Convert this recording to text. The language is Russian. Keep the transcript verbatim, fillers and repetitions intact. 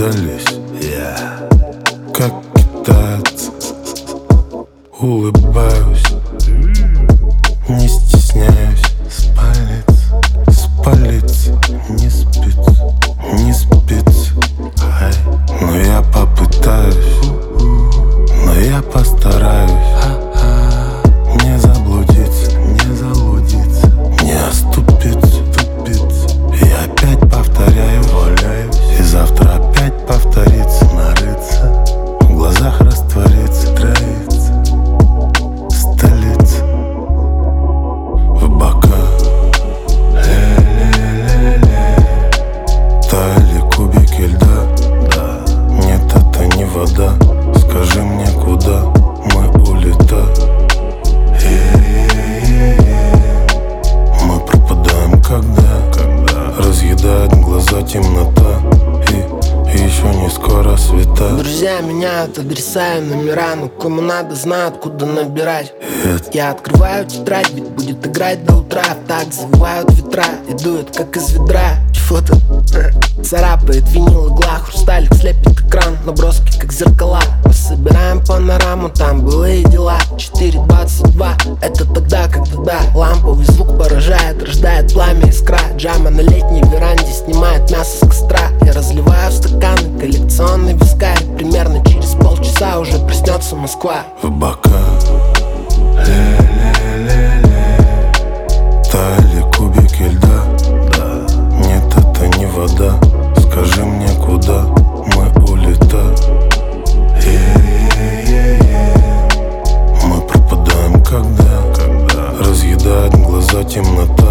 дождались. Я как китаец улыбаюсь, не стесняюсь. Спалец, спалец, не спится, не спится. Ай. Но я попытаюсь, но я постараюсь не заблудиться, не заблудиться, не оступиться, тупиться. Я опять повторяю, валяюсь, и завтра опять повторится, нарыться, в глазах растворится, троится столица. В бока ле-ле-ле-ле таяли кубики льда. Да, нет, это не вода. Скажи мне, куда мы улетаем? Мы пропадаем, когда, когда разъедает глаза темнота, и, и еще не скоро света. Друзья меняют адреса и номера, но кому надо, знают, куда набирать. Это... Я открываю тетрадь, ведь будет играть до утра. Так завывают ветра и дует, как из ведра. Чего-то царапает винил, игла, хрусталик слепит экран, наброски, как зеркала. Мы собираем панораму, там былые дела. Четыре двадцать два, это тогда, когда да, ламповый звук поражает, рождает пламя, искра. Джама на летней веранде снимает мясо с костра. Я разливаю в стаканы коллекционный вискарь. Примерно через полчаса уже проснется Москва. В бока ле-ле-ле-ле таяли кубики льда. Да, нет, это не вода. Скажи мне, куда мы улетаем? Мы пропадаем, когда, когда разъедает глаза темнота.